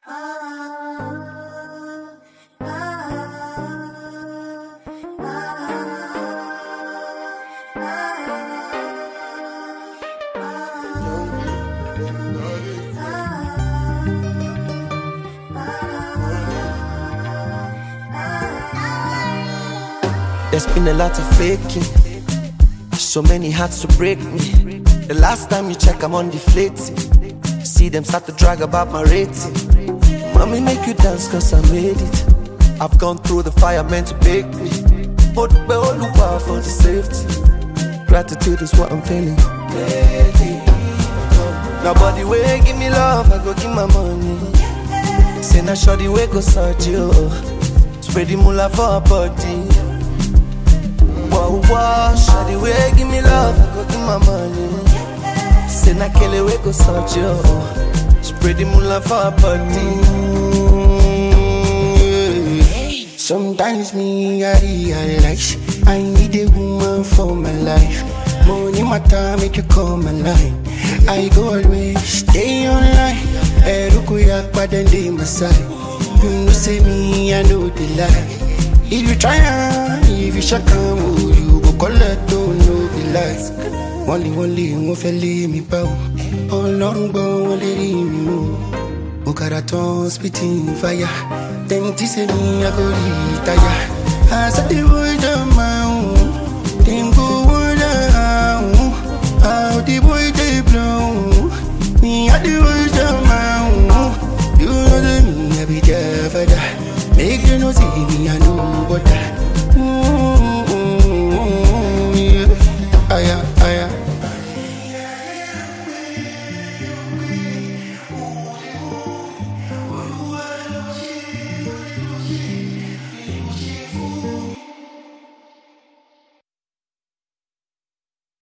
There's been a lot of faking, so many hearts to break me. The last time you check, I'm on deflating. See them start to drag about my rating. Mommy, make you dance cause I made it. I've gone through the fire meant to bake me, but we all look out for the safety. Gratitude is what I'm feeling lately. Nobody will give me love, I go give my money. Say na shawty we go search you, spread the moolah for her body. Wow, wow, shawty we give me love, I go give my money. Say na kele we go search you, spread the moolah for her body. Sometimes me I realize I need a woman for my life. Money matter make you come alive. I go always stay online. Erukuya then they my side. You know say me I know the lie. If you try if you shut down, you go collect don't know the lies. Only won't feel me bow. Oh Lord, go only me move. Okaraton spitting fire. Then this me I go retire. I said the boy